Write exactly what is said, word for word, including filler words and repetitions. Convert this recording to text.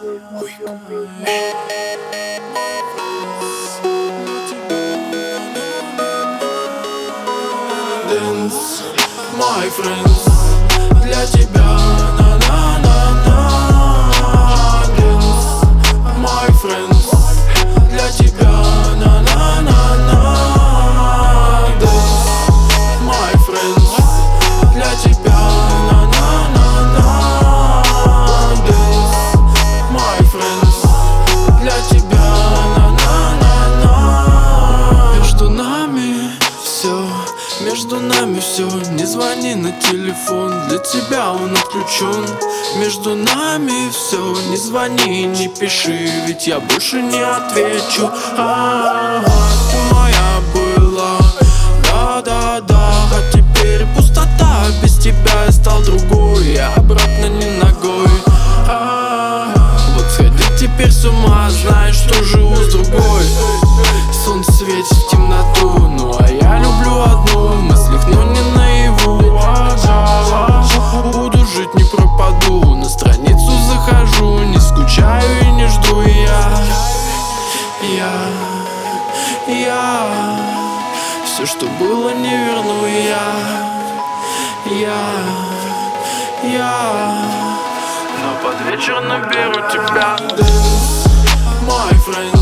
Dance, my friends, для тебя. На-на-на-на. Dance, my friends, для тебя. На-на-на-на. Dance, my friends, для тебя. На-на-на-на. Dance, my friends, для тебя. На-на-на-на. Между нами все, между нами все. Не звони на телефон, для тебя он отключен. Между нами все, не звони, не пиши, ведь я больше не отвечу. А-а-а, ты моя была, да-да-да, а теперь пустота. Без тебя я стал другой, я обратно не ногой. А-а-а, вот сходить теперь с ума, знаешь, что живу с другой. Солнце светит в темноту, ну а я люблю одну. В мыслях, но не наяву. Буду жить, не пропаду. На страницу захожу, не скучаю и не жду. Я, я, я все, что было, не верну. Я, я, я но под вечер наберу тебя. Dance, my friend.